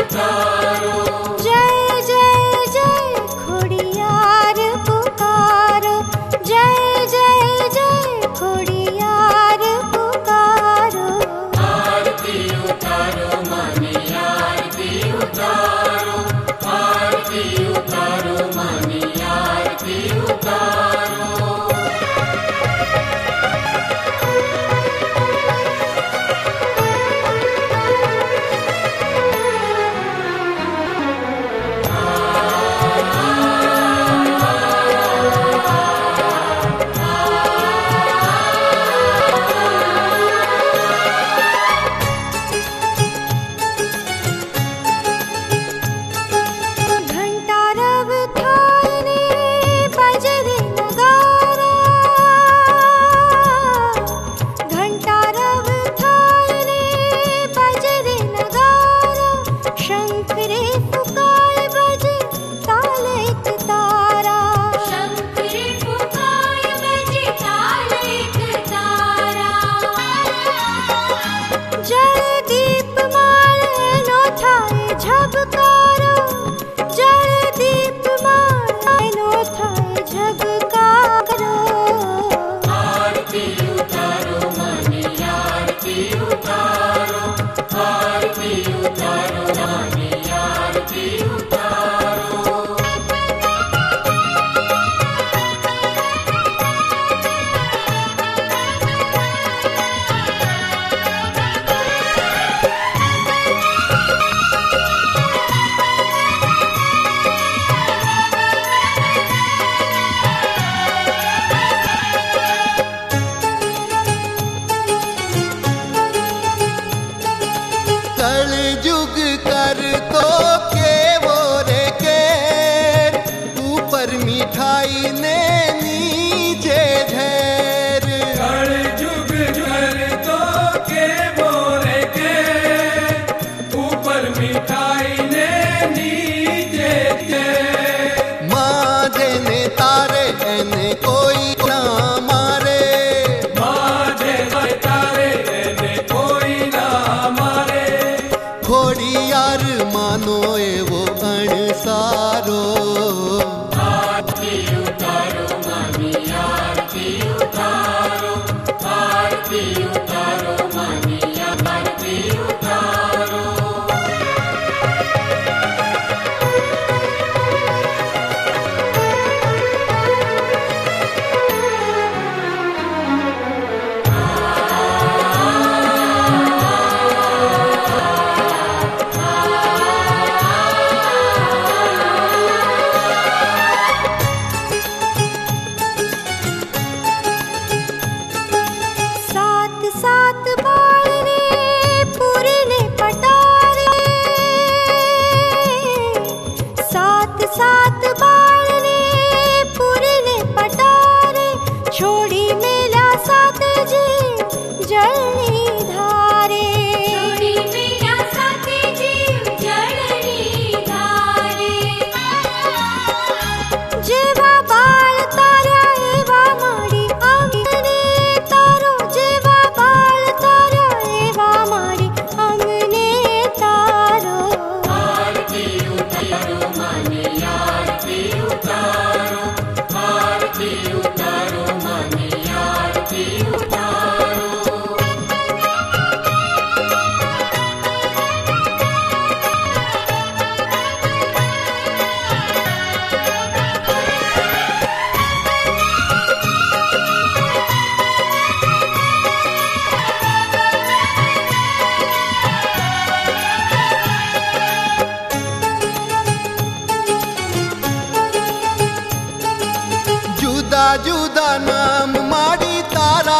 जुदा नाम माड़ी तारा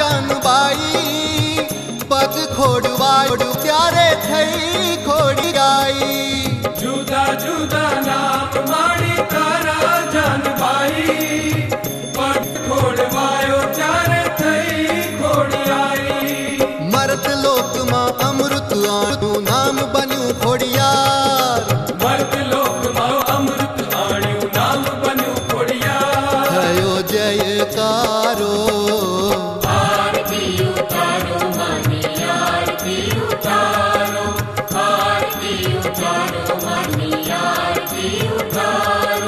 जनबाई पग खोड़वाड़ प्यारे थई खोड़ी गाई। जुदा जुदा नाम माड़ी तारा जनबाई पग खोड़वायो प्यारे थई खोड़ी आई। मर्द लोक मां अमृत आणु नाम बन्यू खोड़ियार। मर्द लोक मां अमृत आणु नाम बन्यू खोड़ियार। थयो जयकारो आरती उतारो मानी आरती उतारो आरती उतारो। उतारो मानी आरती उतारो।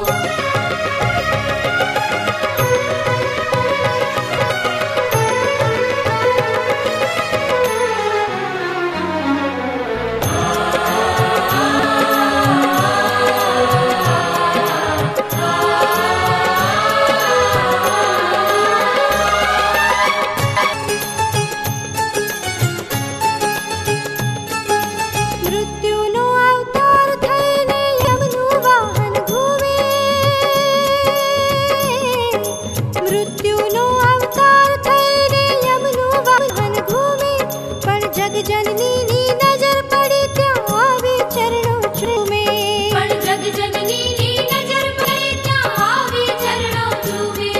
મૃત્યુનો અવતાર થઈને યમનું વાહન ઘૂમે, મૃત્યુનો અવતાર થઈને યમનું વાહન ઘૂમે, પણ જગજનનીની નજર પડી ત્યાં આવી ચરણો ચૂમે, પણ જગજનનીની નજર પડી ત્યાં આવી ચરણો ચૂમે।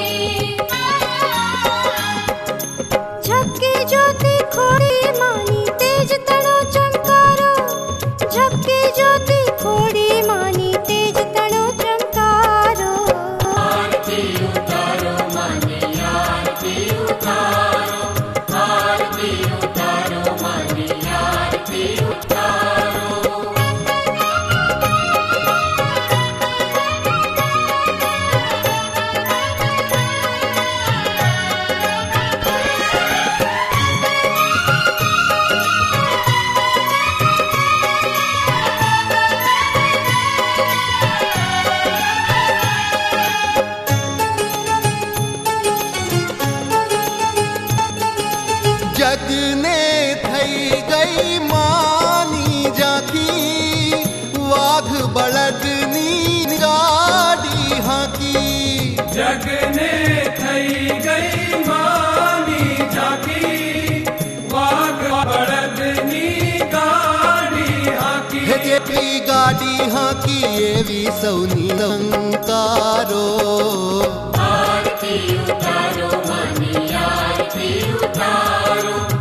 ઝબકી જ્યોતિ ખોડી માની તેજ તણો ચમકારો, ઝબકી જ્યોતિ ખોડી માની તેજ તણો ચમકારો। आरती उतारो मानी आरती उतारो, आरती उतारो मानी आरती उतारो। जग ने थई गई मानी जाती, वाघ बળદની ગાડી હાંકી। जग ने थई गई मानी झांकी, वाघ बળદની गाड़ी हांकी। હે જેટલી ગાડી હાંકી એવી સૌની લંકારો। आरती उतारो मानी आरती उतारो,